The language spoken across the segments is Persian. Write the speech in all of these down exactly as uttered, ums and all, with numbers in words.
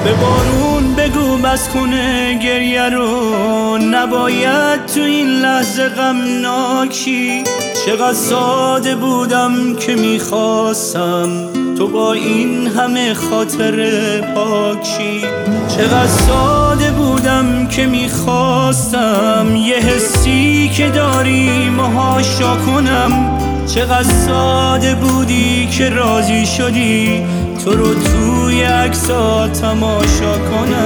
به بارون بگو بس کنه گریه رو، نباید تو این لحظه غمناکی. چقدر ساده بودم که میخواستم تو با این همه خاطر پاکی. چقدر ساده بودم که میخواستم یه حسی که داری مهاشا کنم. چقدر ساده بودی که راضی شدی تو رو توی عکس‌ها تماشا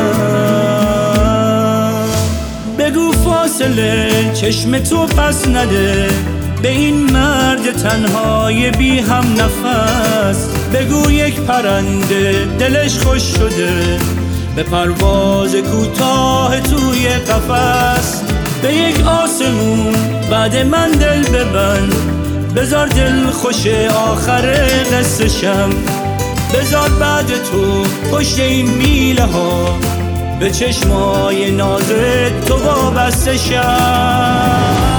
کنم. بگو فاصله چشم تو پس نده به این مرد تنهای بی هم نفس. بگو یک پرنده دلش خوش شده به پرواز کوتاه توی قفس. به یک آسمون بعد من دل ببند، بذار دل خوش آخر قصه شم. بذار بعد تو پشت این میله ها به چشمای نازت تو وابسته شم.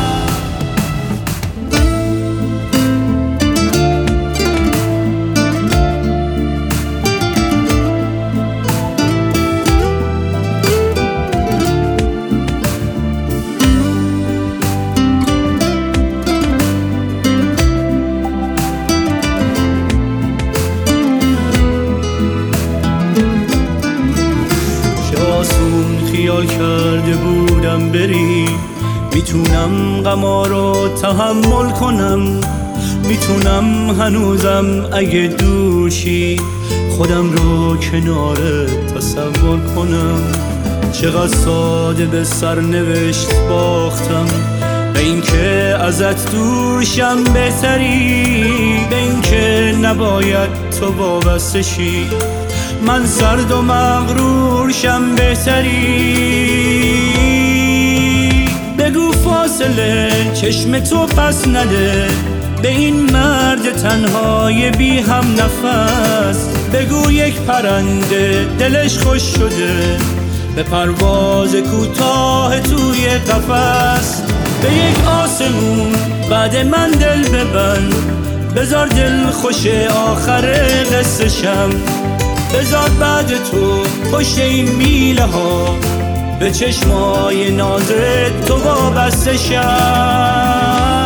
خیال کرده بودم بری، میتونم غما رو تحمل کنم. میتونم هنوزم اگه دوشی خودم رو کنارت تصور کنم. چقدر ساده به سرنوشت باختم، به این که ازت دورشم بهتری، به این که نباید تو وابسته شی من سرد و مغرور شم بهتری. بگو فاصله چشم تو پس نده به این مرد تنهای بی هم نفس. بگو یک پرنده دلش خوش شده به پرواز کوتاه توی قفس. به یک آسمون بعد من دل ببند، بذار دل خوش آخر قصه شم. بذار بعد تو پشت این میله ها به چشمای نازت تو وابسته شم.